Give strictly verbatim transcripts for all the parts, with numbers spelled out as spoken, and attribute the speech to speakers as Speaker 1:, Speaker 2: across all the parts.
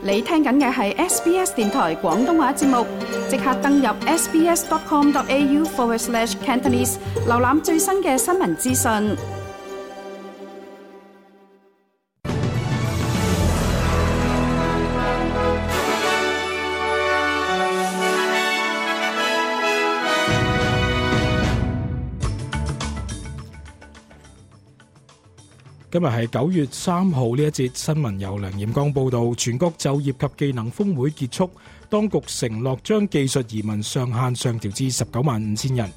Speaker 1: 你聽緊嘅係 S B S 電台廣東話節目，即刻登入 sbs.com.au forward slash Cantonese， 瀏覽最新嘅新聞資訊。
Speaker 2: 今日係九月三號，呢一節新聞由梁彥剛報道。全國就業及技能峰會結束，當局承諾將技術移民上限上調至十九萬五千人。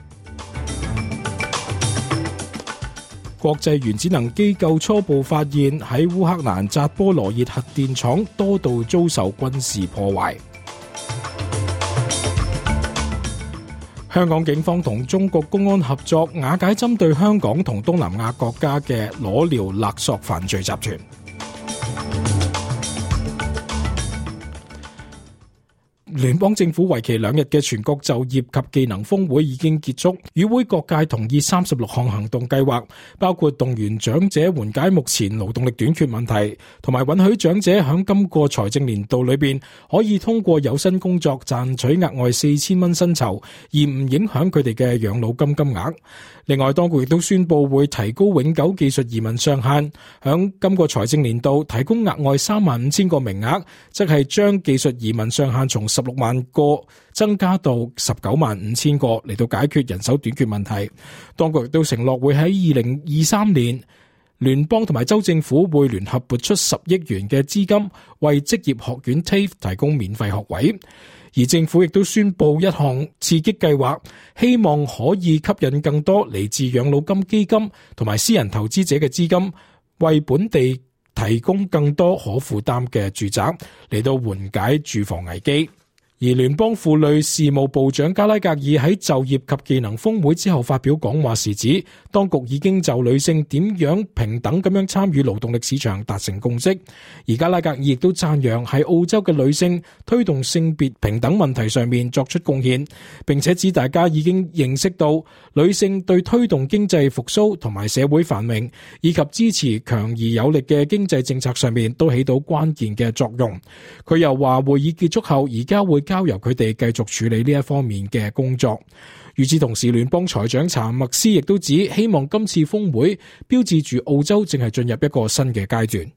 Speaker 2: 國際原子能機構初步發現喺烏克蘭扎波羅熱核電廠多度遭受軍事破壞。香港警方同中國公安合作，瓦解針對香港同東南亞國家嘅裸聊勒索犯罪集團。聯邦政府為期兩日嘅全國就業及技能峰會已經結束，與會各界同意三十六項行動計劃，包括動員長者緩解目前勞動力短缺問題，同埋允許長者響今個財政年度裏邊可以通過有薪工作賺取額外四千蚊薪酬，而唔影響佢哋嘅養老金金額。另外，當局亦都宣布會提高永久技術移民上限，響今個財政年度提供額外三萬五千個名額，即係將技術移民上限從十六萬個增加到十九萬五千個，嚟到解決人手短缺問題。當局亦都承諾會喺二零二三年，聯邦同埋州政府會聯合撥出十億元嘅資金，為職業學院 T A F E 提供免費學位。而政府亦都宣布一項刺激計劃，希望可以吸引更多嚟自養老金基金同埋私人投資者嘅資金，為本地提供更多可負擔嘅住宅，嚟到緩解住房危機。而聯邦婦女事務部長加拉格爾喺就業及技能峰會之後發表講話時指，當局已經就女性點樣平等咁樣參與勞動力市場達成共識。而加拉格爾亦都讚揚喺澳洲嘅女性推動性別平等問題上面作出貢獻，並且指大家已經認識到女性對推動經濟復甦同埋社會繁榮以及支持強而有力嘅經濟政策上面都起到關鍵嘅作用。佢又話會議結束後，而家會交由佢哋繼續處理呢一方面嘅工作。與此同時，聯邦財長查默斯亦都指，希望今次峰會標誌住澳洲正係進入一個新嘅階段。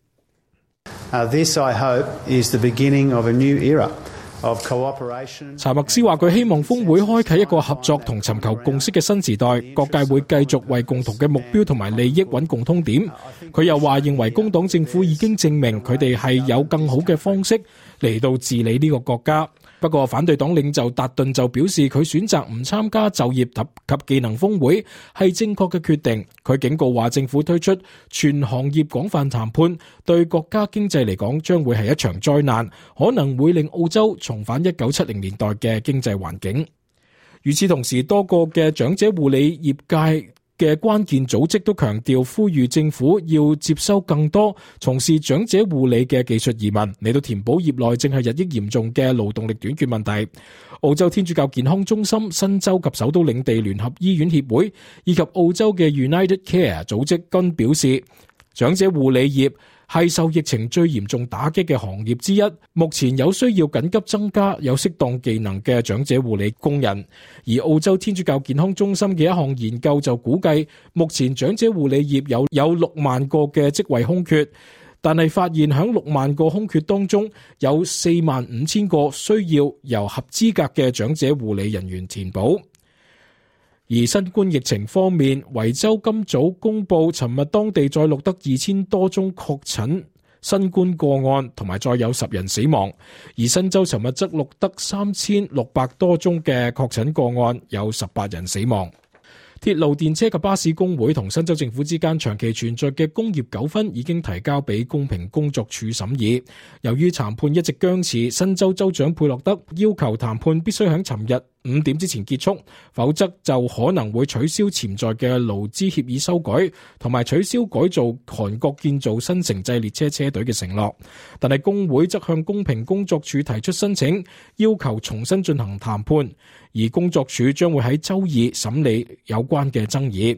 Speaker 3: Uh, this, I hope, is the beginning of a new era of cooperation.
Speaker 2: 查默斯話佢希望峰會開啟一個合作同尋求共識嘅新時代，各界會繼續為共同嘅目標同埋利益揾共通點。佢又話認為工黨政府已經證明佢哋係有更好嘅方式嚟到治理呢個國家。不過反對黨領袖達頓就表示，佢選擇唔參加就業及技能峰會係正確嘅決定。佢警告話，政府推出全行業廣泛談判，對國家經濟嚟講將會係一場災難，可能會令澳洲重返一九七零年代嘅經濟環境。與此同時，多個嘅長者護理業界嘅關鍵組織都強調，呼籲政府要接收更多從事長者護理嘅技術移民，嚟到填補業內正係日益嚴重嘅勞動力短缺問題。澳洲天主教健康中心、新州及首都領地聯合醫院協會以及澳洲嘅 United Care 組織均表示，長者護理業係受疫情最嚴重打擊嘅行業之一，目前有需要緊急增加有適當技能嘅長者護理工人。而澳洲天主教健康中心嘅一項研究就估計，目前長者護理業有有六萬個嘅職位空缺，但係發現響六萬個空缺當中，有四萬五千個需要由合資格嘅長者護理人員填補。而新冠疫情方面，維州今早公布，尋日當地再錄得二千多宗確診新冠個案，同埋再有十人死亡。而新州尋日則錄得三千六百多宗嘅確診個案，有十八人死亡。鐵路電車及巴士工會同新州政府之間長期存在嘅工業糾紛已經提交俾公平工作處審議。由於談判一直僵持，新州州長佩洛德要求談判必須喺尋日五點之前結束，否則就可能會取消潛在嘅勞資協議修改，同埋取消改造韓國建造新城際列車車隊嘅承諾。但係工會則向公平工作處提出申請，要求重新進行談判，而工作處將會喺周二審理有關嘅爭議。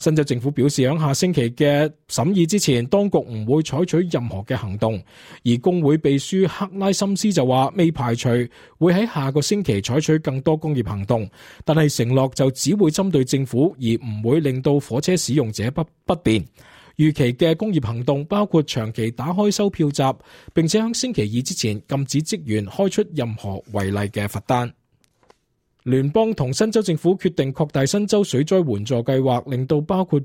Speaker 2: 新州政府表示，喺下星期嘅審議之前，當局唔會採取任何嘅行動。而工會秘書克拉森斯就話，未排除會喺下個星期採取更多工業行動，但係承諾就只會針對政府，而唔會令到火車使用者不不便。預期嘅工業行動包括長期打開收票閘，並且喺星期二之前禁止職員開出任何違例嘅罰單。聯邦同新州政府決定擴大新州水災援助計劃，令到包括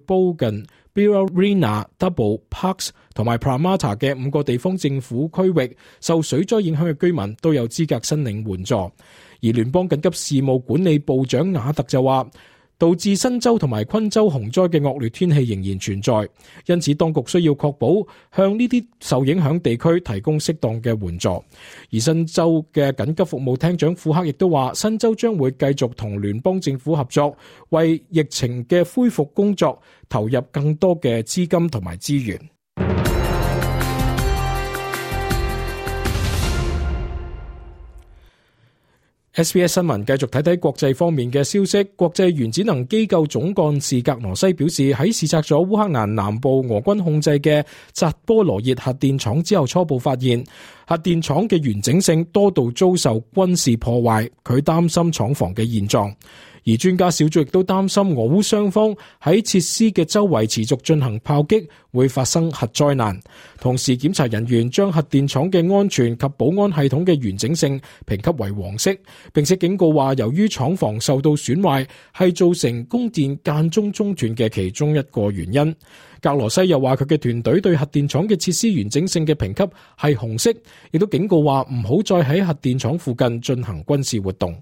Speaker 2: Bogan、Birrarena、Double、Parks 同埋 Parramatta 嘅五個地方政府區域受水災影響嘅居民都有資格申領援助。而聯邦緊急事務管理部長雅特就話，導致新州同埋昆州洪災嘅惡劣天氣仍然存在，因此當局需要確保向呢啲受影響地區提供適當嘅援助。而新州嘅緊急服務廳長庫克亦都話，新州將會繼續同聯邦政府合作，為疫情嘅恢復工作投入更多嘅資金同埋資源。S B S 新聞繼續睇睇國際方面嘅消息。國際原子能機構總幹事格羅西表示，喺視察咗烏克蘭南部俄軍控制嘅扎波羅熱核電廠之後，初步發現核電廠嘅完整性多度遭受軍事破壞，佢擔心廠房嘅現狀。而專家小組亦都擔心俄烏雙方喺設施嘅周圍持續進行炮擊，會發生核災難。同時，檢查人員將核電廠嘅安全及保安系統嘅完整性評級為黃色，並且警告話，由於廠房受到損壞，係造成供電間中中斷嘅其中一個原因。格羅西又話，佢嘅團隊對核電廠嘅設施完整性嘅評級係紅色，亦都警告話唔好再喺核電廠附近進行軍事活動。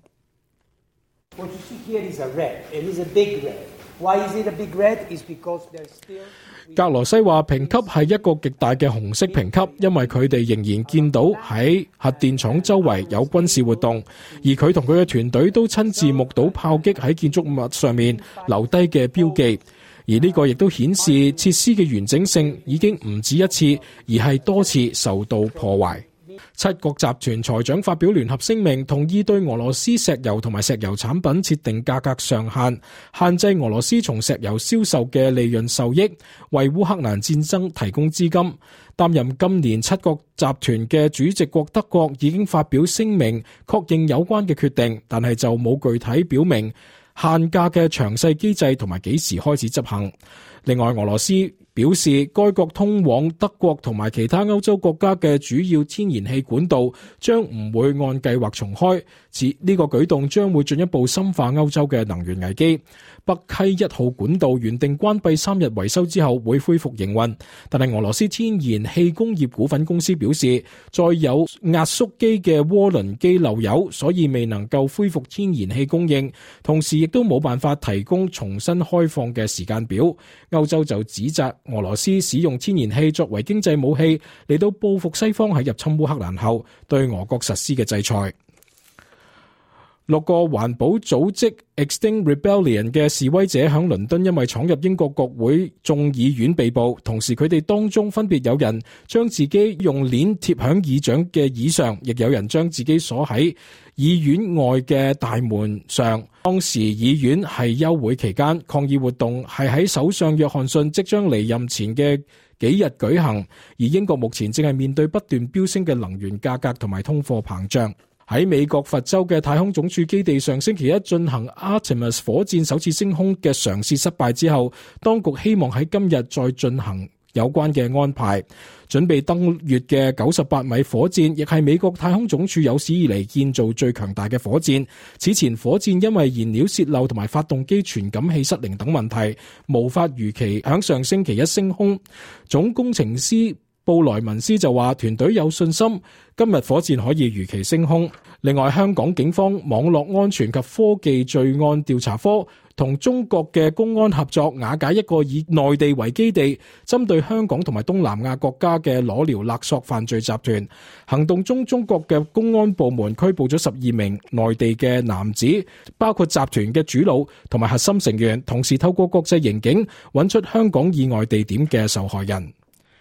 Speaker 4: What you see here is a red. It is a big red. Why is it a big red? Is because there's still.
Speaker 2: 格羅西話評級係一個極大嘅紅色評級，因為佢哋仍然見到喺核電廠周圍有軍事活動，而佢同佢嘅團隊都親自目睹炮擊喺建築物上面留低嘅標記，而呢個亦都顯示設施嘅完整性已經唔止一次，而係多次受到破壞。七國集團財長發表聯合聲明，同意對俄羅斯石油同埋石油產品設定價格上限，限制俄羅斯從石油銷售嘅利潤受益，為烏克蘭戰爭提供資金。擔任今年七國集團嘅主席國德國已經發表聲明，確認有關嘅決定，但係就冇具體表明限價嘅詳細機制同埋幾時開始執行。另外，俄羅斯表示，該國通往德國同埋其他歐洲國家嘅主要天然氣管道將唔會按計劃重開，此呢個舉動將會進一步深化歐洲嘅能源危機。北溪一號管道原定關閉三日維修之後會恢復營運，但係俄羅斯天然氣工業股份公司表示，再有壓縮機嘅渦輪機漏油，所以未能夠恢復天然氣供應，同時亦都冇辦法提供重新開放嘅時間表。歐洲就指責俄羅斯使用天然氣作為經濟武器，嚟到報復西方喺入侵烏克蘭後對俄國實施嘅制裁。六個環保組織 Extinct Rebellion 嘅示威者響倫敦因為闖入英國國會眾議院被捕，同時佢哋當中分別有人將自己用鏈貼響議長嘅椅上，亦有人將自己鎖喺議院外嘅大門上。當時議院係休會期間，抗議活動係喺首相約翰遜即將離任前嘅幾日舉行，而英國目前正係面對不斷飆升嘅能源價格同埋通貨膨脹。喺美國佛州嘅太空總署基地上星期一進行 Artemis 火箭首次升空嘅嘗試失敗之後，當局希望喺今日再進行有關嘅安排。準備登月嘅九十八米火箭亦係美國太空總署有史以嚟建造最強大嘅火箭。此前火箭因為燃料洩漏同埋發動機傳感器失靈等問題，無法如期響上星期一升空。總工程師布萊文斯就話，團隊有信心今日火箭可以如期升空。另外，香港警方網絡安全及科技罪案調查科同中國嘅公安合作，瓦解一個以內地為基地，針對香港同埋東南亞國家嘅裸聊勒索犯罪集團。行動中，中國嘅公安部門拘捕咗十二名內地嘅男子，包括集團嘅主腦同埋核心成員，同時透過國際刑警揾出香港以外地點嘅受害人。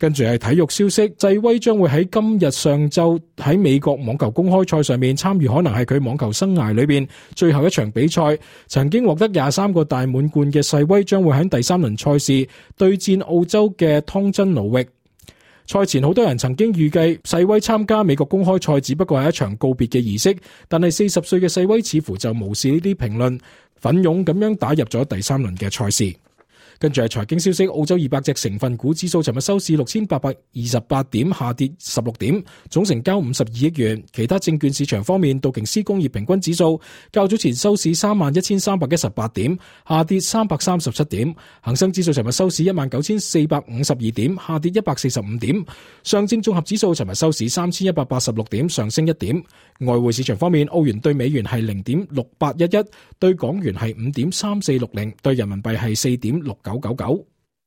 Speaker 2: 跟住係體育消息，濟威將會喺今日上晝喺美國網球公開賽上面參與，可能係佢網球生涯裏邊最後一場比賽。曾經獲得廿三個大滿貫嘅世威將會喺第三輪賽事對戰澳洲嘅湯真奴域。賽前好多人曾經預計世威參加美國公開賽只不過係一場告別嘅儀式，但係四十歲嘅世威似乎就無視呢啲評論，奮勇咁樣打入咗第三輪嘅賽事。跟住係財經消息，澳洲二百隻成分股指數尋日收市六千八百二十八點，下跌十六點，總成交五十二億元。其他證券市場方面，道瓊斯工業平均指數較早前收市三萬一千三百一十八點，下跌三百三十七點。恒生指數尋日收市一萬九千四百五十二點，下跌一百四十五點。上證綜合指數尋日收市三千一百八十六點，上升一點。外匯市場方面，澳元對美元係零點六八一一，對港元係五點三四六零，對人民幣係四點六九九九。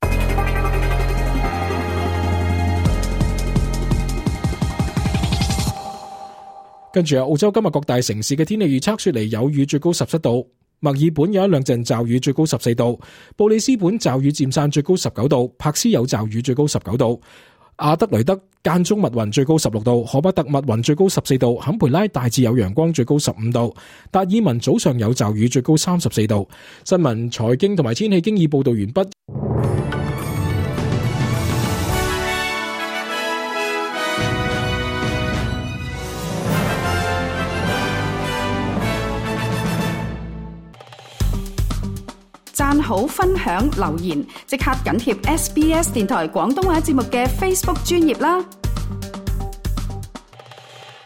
Speaker 2: 跟住澳洲今日各大城市嘅天氣預測：雪梨有雨，最高十七度；墨爾本有一兩陣驟雨，最高十四度；布里斯本驟雨漸散，最高十九度；柏斯有驟雨，最高十九度；阿德雷德間中密雲，最高十六度；荷伯特密雲，最高十四度；坎培拉大致有陽光，最高十五度；達爾文早上有驟雨，最高三十四度。新聞、財經同埋天氣經已報道完畢。
Speaker 1: 讚好、分享、留言，即刻緊貼 S B S 電台廣東話節目嘅 Facebook 專頁啦！